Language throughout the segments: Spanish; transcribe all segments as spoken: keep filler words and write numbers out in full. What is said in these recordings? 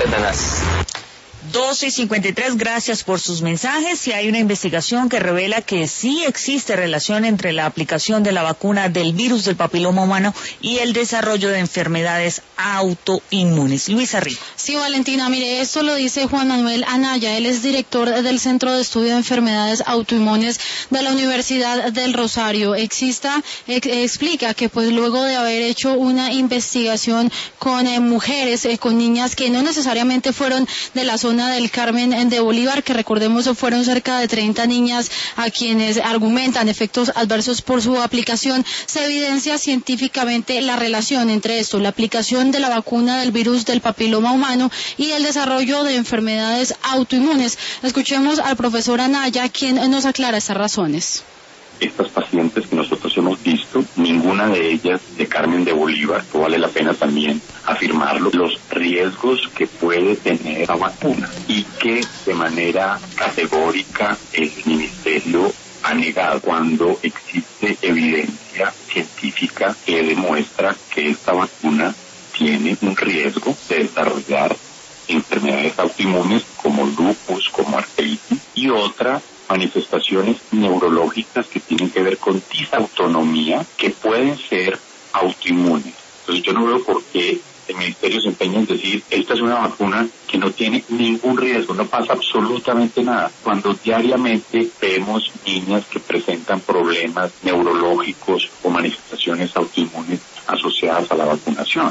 tenaz. doce y cincuenta y tres, gracias por sus mensajes. Y hay una investigación que revela que sí existe relación entre la aplicación de la vacuna del virus del papiloma humano y el desarrollo de enfermedades autoinmunes. Luisa Rico. Sí, Valentina, mire, esto lo dice Juan Manuel Anaya. Él es director del Centro de Estudio de Enfermedades Autoinmunes de la Universidad del Rosario. Exista, ex, explica que pues luego de haber hecho una investigación con eh, mujeres, eh, con niñas que no necesariamente fueron de la zona del Carmen de Bolívar, que recordemos fueron cerca de treinta niñas a quienes argumentan efectos adversos por su aplicación, se evidencia científicamente la relación entre esto, la aplicación de la vacuna del virus del papiloma humano y el desarrollo de enfermedades autoinmunes. Escuchemos al profesor Anaya, quien nos aclara estas razones. Estas pacientes que nosotros hemos visto, ninguna de ellas de Carmen de Bolívar, que vale la pena también afirmarlo, los riesgos que puede tener la vacuna y que de manera categórica el Ministerio ha negado cuando existe evidencia científica que demuestra que esta vacuna tiene un riesgo de desarrollar enfermedades autoinmunes como lupus, como artritis y otra manifestaciones neurológicas que tienen que ver con disautonomía que pueden ser autoinmunes. Entonces yo no veo por qué el Ministerio se empeña en decir esta es una vacuna que no tiene ningún riesgo, no pasa absolutamente nada, cuando diariamente vemos niñas que presentan problemas neurológicos o manifestaciones autoinmunes asociadas a la vacunación.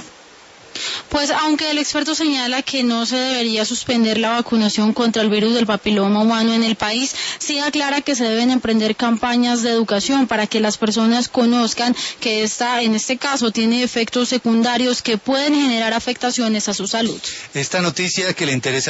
Pues aunque el experto señala que no se debería suspender la vacunación contra el virus del papiloma humano en el país, sí aclara que se deben emprender campañas de educación para que las personas conozcan que esta, en este caso, tiene efectos secundarios que pueden generar afectaciones a su salud. Esta noticia que le interesa